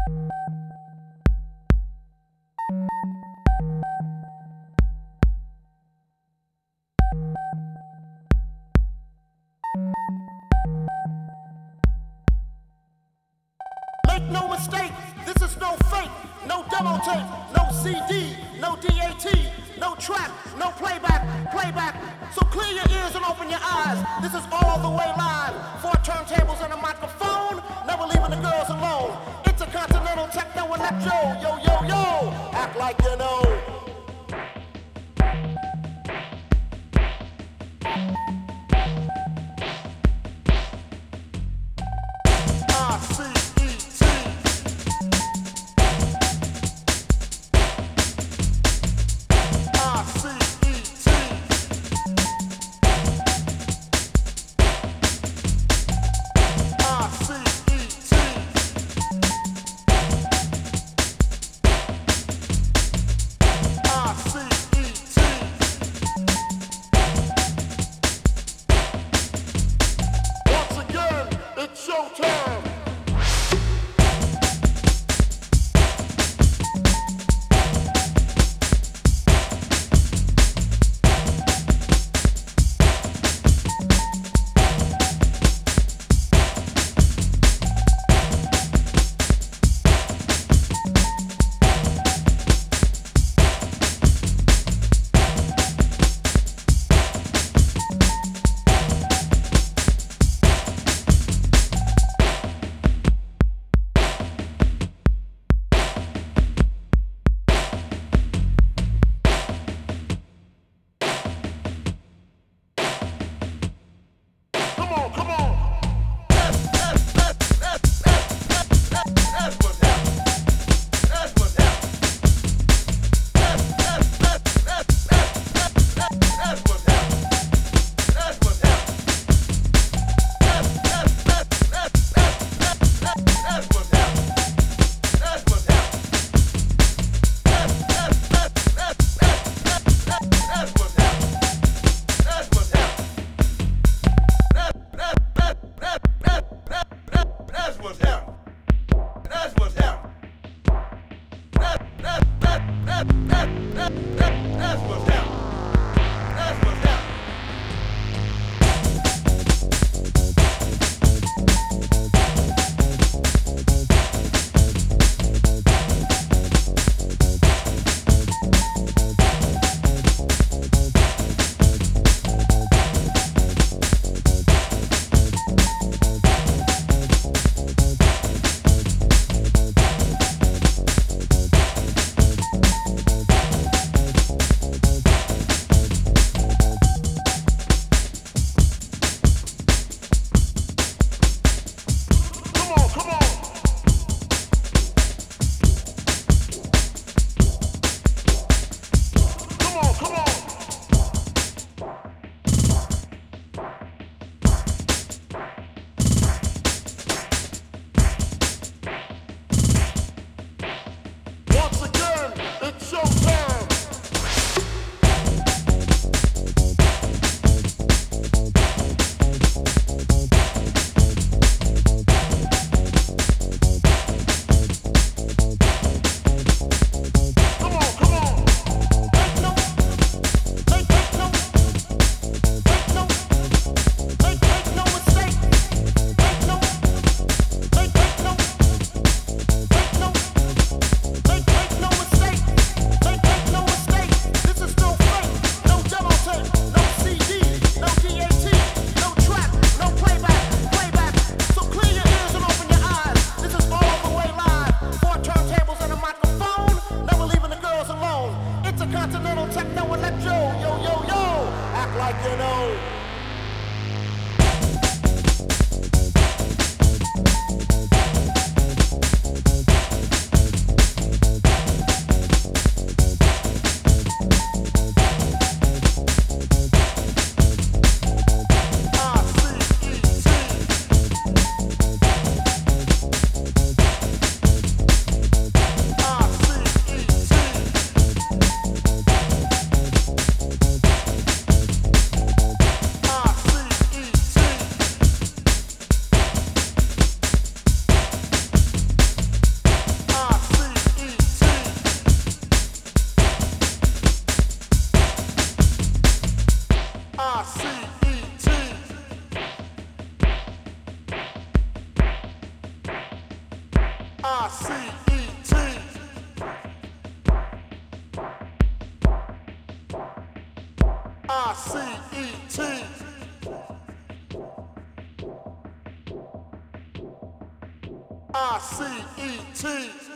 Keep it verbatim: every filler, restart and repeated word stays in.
Make no mistake, this is no fake, no demo tape, no C D, no D A T, no track, no playback, playback. So clear your ears and open your eyes. This is all the way live. Four turntables and a microphone, never leaving the girls alone. Intercontinental techno electro, yo, yo, yo, act like you know. C E T. I C E T. I C E T. I C E T.